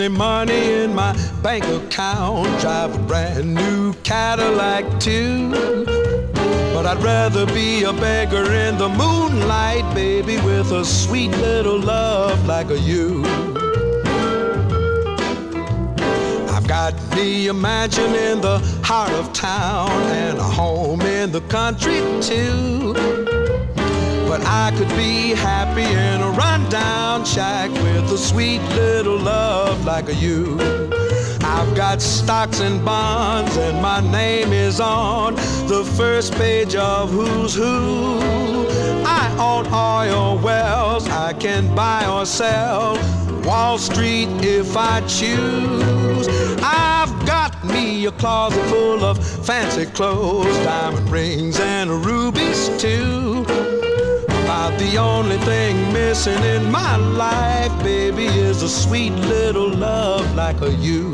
plenty money in my bank account, drive a brand new Cadillac too. But I'd rather be a beggar in the moonlight, baby, with a sweet little love like a you. I've got me a mansion in the heart of town and a home in the country too. But I could be happy in a rundown shack with a sweet little love like a you. I've got stocks and bonds and my name is on the first page of Who's Who. I own oil wells, I can buy or sell Wall Street if I choose. I've got me a closet full of fancy clothes, diamond rings and rubies too. About the only thing missing in my life, baby, is a sweet little love like a you.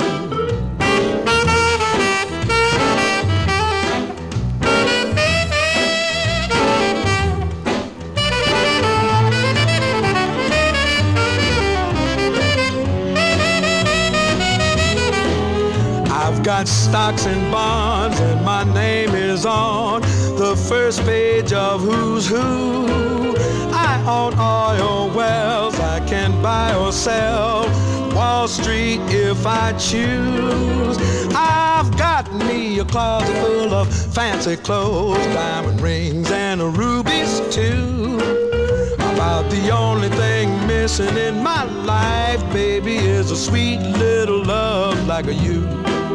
I've got stocks and bonds and my name is on the first page of Who's Who. I own oil wells, I can buy or sell Wall Street if I choose. I've got me a closet full of fancy clothes, diamond rings and rubies too. About the only thing missing in my life, baby, is a sweet little love like a you.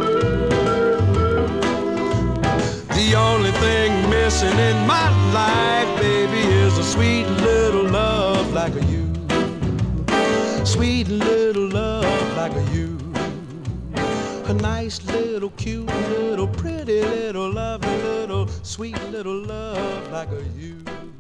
The only thing missing in my life, baby, is a sweet little love like a you. Sweet little love like a you. A nice little, cute little, pretty little, lovely little, sweet little love like a you.